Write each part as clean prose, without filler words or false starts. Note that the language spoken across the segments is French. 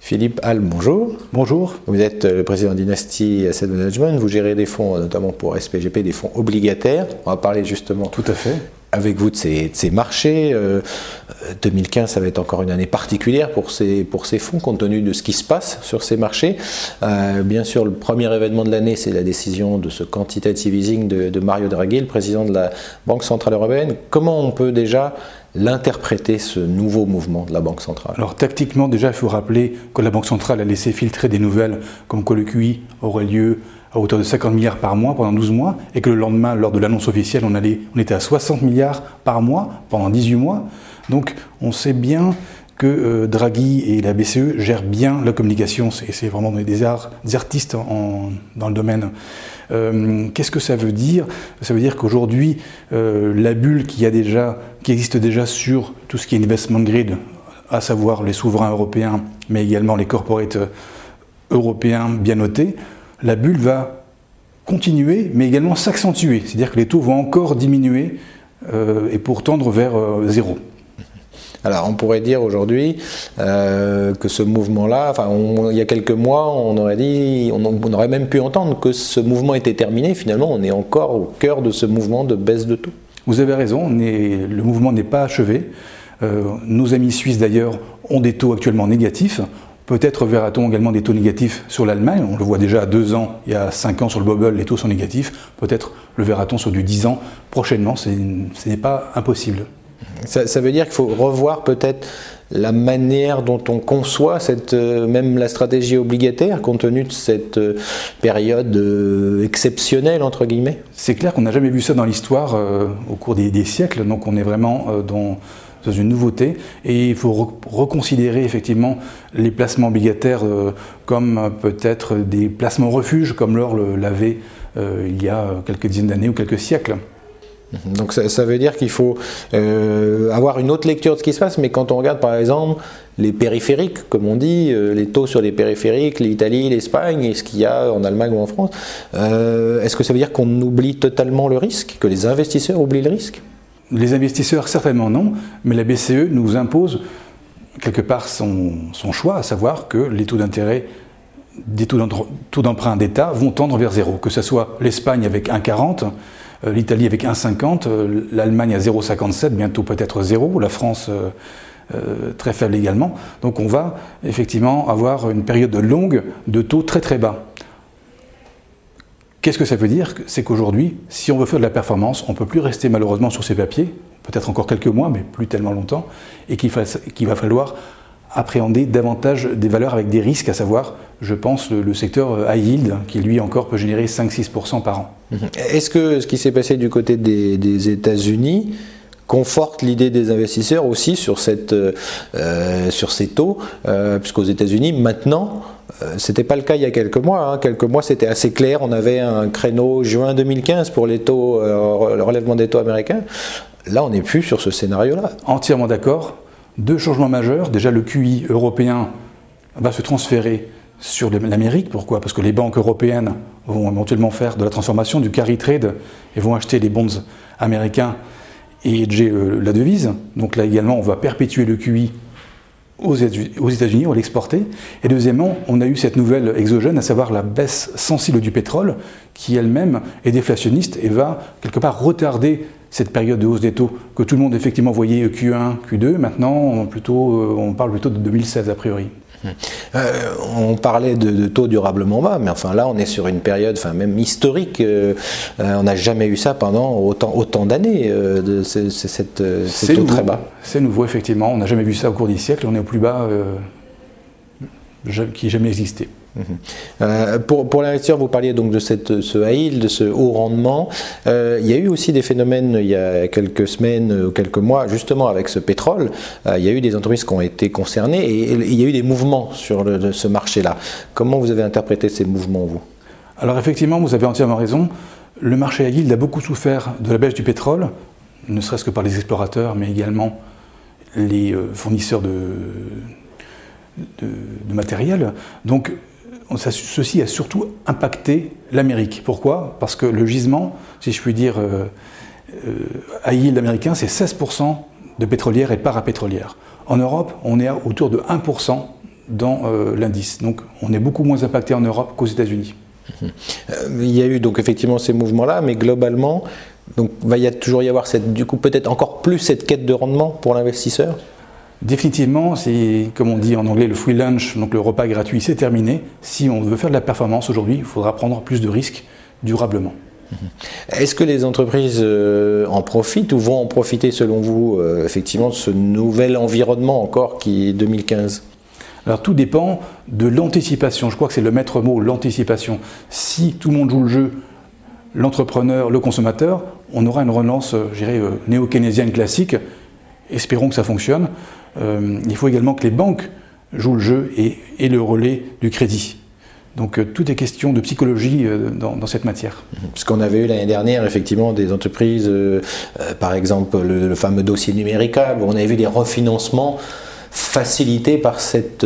Philippe Hall, bonjour. Bonjour. Vous êtes le président Dynasty Asset Management, vous gérez des fonds, notamment pour SPGP, des fonds obligataires. On va parler justement tout à fait avec vous de ces marchés. 2015, ça va être encore une année particulière pour ces fonds, compte tenu de ce qui se passe sur ces marchés. Bien sûr, le premier événement de l'année, c'est la décision de ce quantitative easing de Mario Draghi, le président de la Banque Centrale Européenne. Comment on peut déjà l'interpréter, ce nouveau mouvement de la Banque Centrale? Alors tactiquement, déjà, il faut rappeler que la Banque Centrale a laissé filtrer des nouvelles comme quoi le QI aurait lieu à hauteur de 50 milliards par mois pendant 12 mois et que le lendemain, lors de l'annonce officielle, on était à 60 milliards par mois pendant 18 mois. Donc on sait bien que Draghi et la BCE gèrent bien la communication. C'est vraiment des artistes dans le domaine. Qu'est-ce que ça veut dire? Ça veut dire qu'aujourd'hui, la bulle qui existe déjà sur tout ce qui est investment grade, à savoir les souverains européens, mais également les corporates européens bien notés, la bulle va continuer, mais également s'accentuer. C'est-à-dire que les taux vont encore diminuer et pour tendre vers zéro. Alors on pourrait dire aujourd'hui que ce mouvement-là, il y a quelques mois, on aurait même pu entendre que ce mouvement était terminé. Finalement, on est encore au cœur de ce mouvement de baisse de taux. Vous avez raison, le mouvement n'est pas achevé. Nos amis suisses d'ailleurs ont des taux actuellement négatifs. Peut-être verra-t-on également des taux négatifs sur l'Allemagne. On le voit déjà à 2 ans, il y a 5 ans sur le bubble, les taux sont négatifs. Peut-être le verra-t-on sur du 10 ans prochainement, ce n'est pas impossible. Ça veut dire qu'il faut revoir peut-être la manière dont on conçoit même la stratégie obligataire, compte tenu de cette période exceptionnelle, entre guillemets. C'est clair qu'on n'a jamais vu ça dans l'histoire au cours des siècles, donc on est vraiment dans une nouveauté, et il faut reconsidérer effectivement les placements obligataires comme peut-être des placements refuges, comme l'or l'avait il y a quelques dizaines d'années ou quelques siècles. Donc ça veut dire qu'il faut avoir une autre lecture de ce qui se passe, mais quand on regarde par exemple les périphériques, comme on dit, les taux sur les périphériques, l'Italie, l'Espagne, et ce qu'il y a en Allemagne ou en France, est-ce que ça veut dire qu'on oublie totalement le risque, que les investisseurs oublient le risque? Les investisseurs, certainement non, mais la BCE nous impose quelque part son choix, à savoir que les taux d'intérêt des taux d'emprunt d'État vont tendre vers zéro, que ce soit l'Espagne avec 1,40, l'Italie avec 1,50, l'Allemagne à 0,57, bientôt peut-être 0, la France très faible également. Donc on va effectivement avoir une période longue de taux très très bas. Qu'est-ce que ça veut dire? C'est qu'aujourd'hui, si on veut faire de la performance, on ne peut plus rester malheureusement sur ces papiers, peut-être encore quelques mois, mais plus tellement longtemps, et qu'il va falloir appréhender davantage des valeurs avec des risques, à savoir, je pense, le secteur high yield, qui lui encore peut générer 5-6% par an. Est-ce que ce qui s'est passé du côté des États-Unis conforte l'idée des investisseurs aussi sur ces taux, puisqu'aux États-Unis, maintenant, c'était pas le cas il y a quelques mois. Quelques mois, c'était assez clair. On avait un créneau juin 2015 pour les taux, le relèvement des taux américains. Là, on n'est plus sur ce scénario-là. Entièrement d'accord. 2 changements majeurs. Déjà, le QI européen va se transférer sur l'Amérique. Pourquoi? Parce que les banques européennes vont éventuellement faire de la transformation du carry trade et vont acheter les bonds américains et hedger la devise. Donc là également, on va perpétuer le QI aux États-Unis, on va l'exporter. Et deuxièmement, on a eu cette nouvelle exogène, à savoir la baisse sensible du pétrole, qui elle-même est déflationniste et va quelque part retarder cette période de hausse des taux que tout le monde effectivement voyait Q1, Q2. Maintenant, on parle plutôt de 2016 a priori. On parlait de taux durablement bas, mais enfin là on est sur une période même historique, on n'a jamais eu ça pendant autant d'années, ces taux très bas. C'est nouveau effectivement, on n'a jamais vu ça au cours des siècles, on est au plus bas qui ait jamais existé. Pour l'investisseur, vous parliez donc de ce high yield, de ce haut rendement. Il y a eu aussi des phénomènes il y a quelques semaines ou quelques mois, justement avec ce pétrole. Il y a eu des entreprises qui ont été concernées et il y a eu des mouvements sur ce marché-là. Comment vous avez interprété ces mouvements, vous? Alors effectivement, vous avez entièrement raison. Le marché high yield a beaucoup souffert de la baisse du pétrole, ne serait-ce que par les explorateurs, mais également les fournisseurs de matériel. Donc ceci a surtout impacté l'Amérique. Pourquoi? Parce que le gisement, si je puis dire, high yield américain, c'est 16% de pétrolières et parapétrolières. En Europe, on est autour de 1% dans l'indice. Donc on est beaucoup moins impacté en Europe qu'aux États-Unis. Il y a eu donc effectivement ces mouvements-là, mais globalement, donc va toujours y avoir du coup peut-être encore plus cette quête de rendement pour l'investisseur. Définitivement, c'est comme on dit en anglais le free lunch, donc le repas gratuit, c'est terminé. Si on veut faire de la performance aujourd'hui, il faudra prendre plus de risques durablement. Est-ce que les entreprises en profitent ou vont en profiter selon vous effectivement de ce nouvel environnement encore qui est 2015 ? Alors tout dépend de l'anticipation, je crois que c'est le maître mot, l'anticipation. Si tout le monde joue le jeu, l'entrepreneur, le consommateur, on aura une relance, je dirais, néo-keynésienne classique. Espérons que ça fonctionne. Il faut également que les banques jouent le jeu et le relais du crédit. Donc tout est question de psychologie dans cette matière. Parce qu'on avait eu l'année dernière effectivement des entreprises, par exemple le fameux dossier Numéricable, où on avait vu des refinancements facilités par cette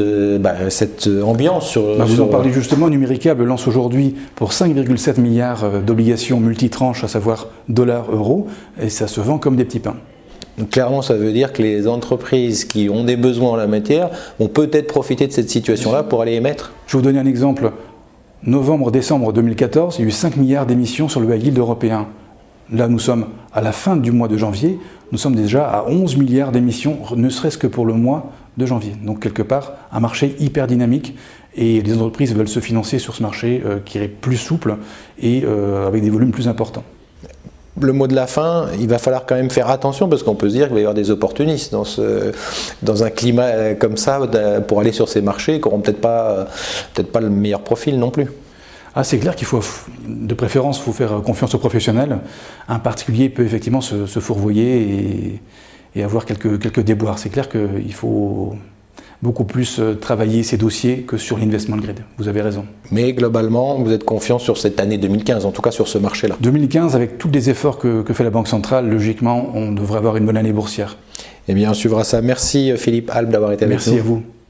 ambiance. Vous en parlez justement, Numéricable lance aujourd'hui pour 5,7 milliards d'obligations multitranches, à savoir dollars, euros, et ça se vend comme des petits pains. Donc clairement, ça veut dire que les entreprises qui ont des besoins en la matière vont peut-être profiter de cette situation-là pour aller émettre. Je vais vous donner un exemple. Novembre-décembre 2014, il y a eu 5 milliards d'émissions sur le high yield européen. Là, nous sommes à la fin du mois de janvier, nous sommes déjà à 11 milliards d'émissions, ne serait-ce que pour le mois de janvier. Donc quelque part, un marché hyper dynamique et les entreprises veulent se financer sur ce marché qui est plus souple et avec des volumes plus importants. Le mot de la fin, il va falloir quand même faire attention parce qu'on peut se dire qu'il va y avoir des opportunistes dans un climat comme ça pour aller sur ces marchés qui n'auront peut-être pas le meilleur profil non plus. Ah, c'est clair qu'il faut, de préférence, faut faire confiance aux professionnels. Un particulier peut effectivement se fourvoyer et avoir quelques déboires. C'est clair qu'il faut beaucoup plus travailler ces dossiers que sur l'investment grade. Vous avez raison. Mais globalement, vous êtes confiant sur cette année 2015, en tout cas sur ce marché-là. 2015, avec tous les efforts que fait la Banque centrale, logiquement, on devrait avoir une bonne année boursière. Eh bien, on suivra ça. Merci Philippe Albe d'avoir été avec nous. Merci à vous.